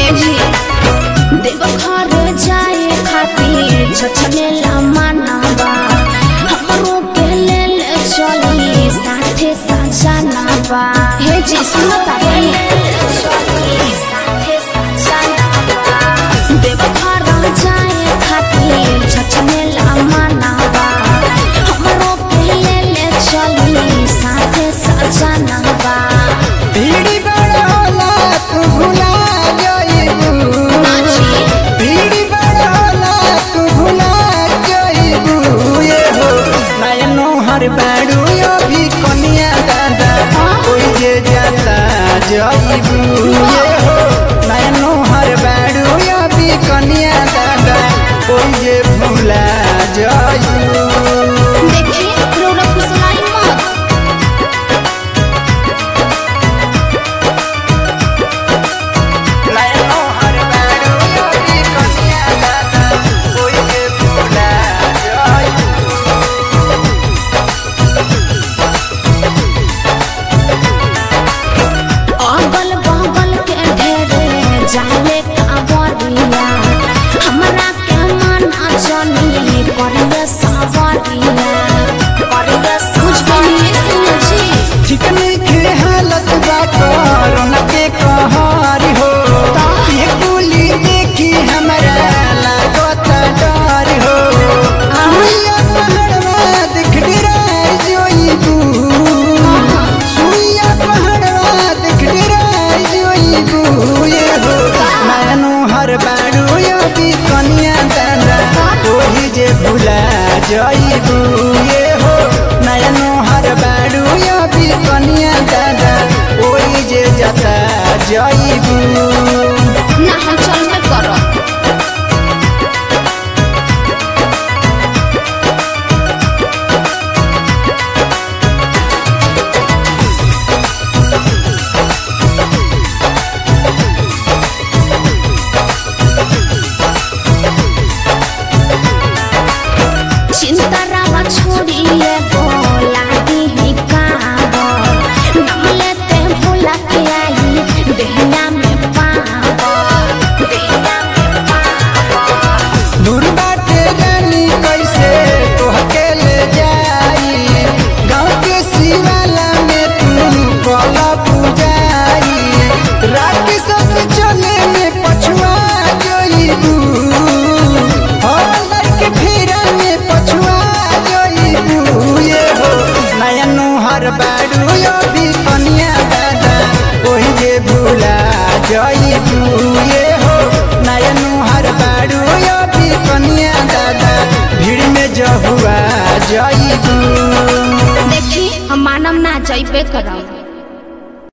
जी देवघर जाए खातिर छछनेला मानवा हमरो के लेल चली साथे सजनवा हे जी सुनता साथे सजनवा देवघर जाए खातिर छछनेला मानवा हमरो के लेल चली साथे सजनवा भीड़ी बड़ा होला तू भुला जाइबू भीड़ी बड़ा होला तू भुला जाइबू ये हो नयनो हर बाड़ू अभी कनिया दादा कोई जे जाता जाइबू ये हो नयनो हर बाड़ू अभी कनिया दादा कोई जे भुला जाइबू देखी रोना फुसलाई मत नयनो हर बाड़ू अभी कनिया दादा कोई जे भुला जाइबू अगल बगल के ढेरे जाले कावरिया हमरा के मन अजनी करिया सावरिया कुछ भी नहीं जी चिकनी के हालत बा कोरोना के कहरी हो ये गोली देखी हमरा लागत डर हो सुइया पहाड़वा देख डराई जोइबू सुइया पहाड़वा देख डराई जोइबू ये हो नयनो हर बाड़ू अभी कनिया दादा ओही जे भुला जाइबू ये हो नयनो हर बाड़ू अभी कनिया दादा ओही जे जाता जाइबू ना हम चलबे करो चिंता रावा छोड़िए बोला दी काबो नाम लेते भोला के आई देहना में पाबो दूर बाटे रानी कैसे तोहके ले जाई गाँव के शिवाला में तू कला पूजाई रात सब चले में पछुआ जोइबू हॉलर के फेरा में पछुआ जोइबू ये हो नयनो हर बाड़ू अभी कनिया दादा ओही जे भुला जाइबू ये हो नयनो हर बाड़ू अभी कनिया दादा भीड़ में जहुआ जाइबू देखी हम मानम ना जाइबे करम।